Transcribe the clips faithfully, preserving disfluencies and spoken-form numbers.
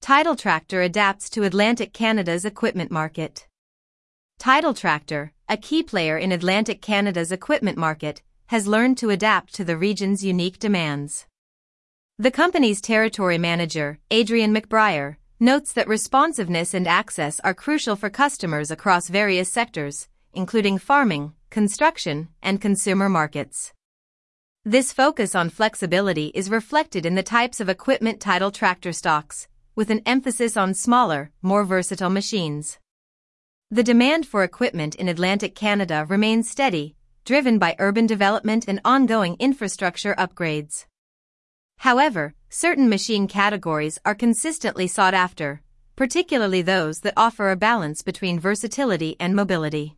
Tidal Tractor adapts to Atlantic Canada's equipment market. Tidal Tractor, a key player in Atlantic Canada's equipment market, has learned to adapt to the region's unique demands. The company's territory manager, Adrian McBriar, notes that responsiveness and access are crucial for customers across various sectors, including farming, construction, and consumer markets. This focus on flexibility is reflected in the types of equipment Tidal Tractor stocks, with an emphasis on smaller, more versatile machines. The demand for equipment in Atlantic Canada remains steady, driven by urban development and ongoing infrastructure upgrades. However, certain machine categories are consistently sought after, particularly those that offer a balance between versatility and mobility.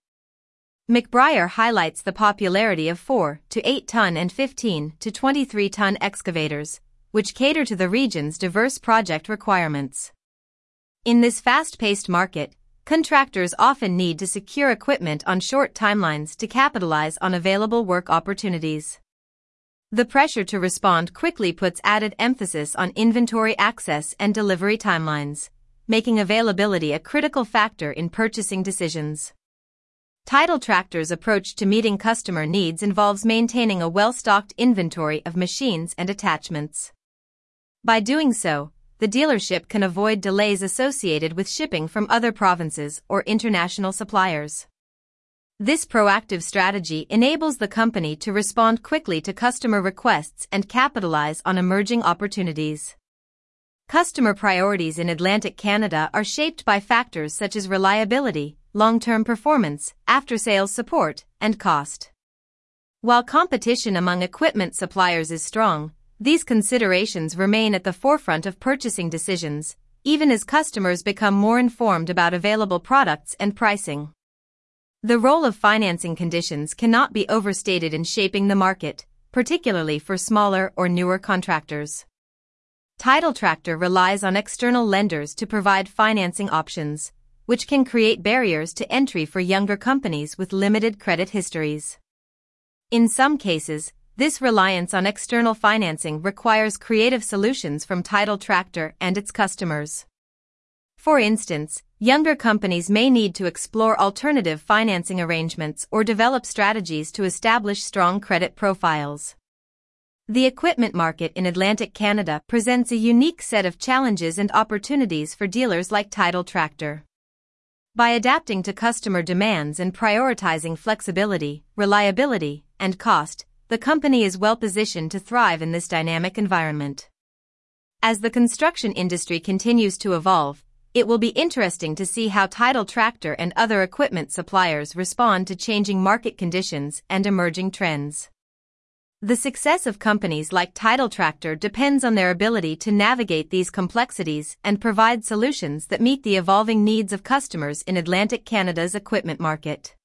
McBriar highlights the popularity of four to eight ton and fifteen to twenty-three ton excavators, which cater to the region's diverse project requirements. In this fast-paced market, contractors often need to secure equipment on short timelines to capitalize on available work opportunities. The pressure to respond quickly puts added emphasis on inventory access and delivery timelines, making availability a critical factor in purchasing decisions. Tidal Tractor's approach to meeting customer needs involves maintaining a well-stocked inventory of machines and attachments. By doing so, the dealership can avoid delays associated with shipping from other provinces or international suppliers. This proactive strategy enables the company to respond quickly to customer requests and capitalize on emerging opportunities. Customer priorities in Atlantic Canada are shaped by factors such as reliability, long-term performance, after-sales support, and cost. While competition among equipment suppliers is strong, these considerations remain at the forefront of purchasing decisions, even as customers become more informed about available products and pricing. The role of financing conditions cannot be overstated in shaping the market, particularly for smaller or newer contractors. Tidal Tractor relies on external lenders to provide financing options, which can create barriers to entry for younger companies with limited credit histories. In some cases, this reliance on external financing requires creative solutions from Tidal Tractor and its customers. For instance, younger companies may need to explore alternative financing arrangements or develop strategies to establish strong credit profiles. The equipment market in Atlantic Canada presents a unique set of challenges and opportunities for dealers like Tidal Tractor. By adapting to customer demands and prioritizing flexibility, reliability, and cost, the company is well positioned to thrive in this dynamic environment. As the construction industry continues to evolve, it will be interesting to see how Tidal Tractor and other equipment suppliers respond to changing market conditions and emerging trends. The success of companies like Tidal Tractor depends on their ability to navigate these complexities and provide solutions that meet the evolving needs of customers in Atlantic Canada's equipment market.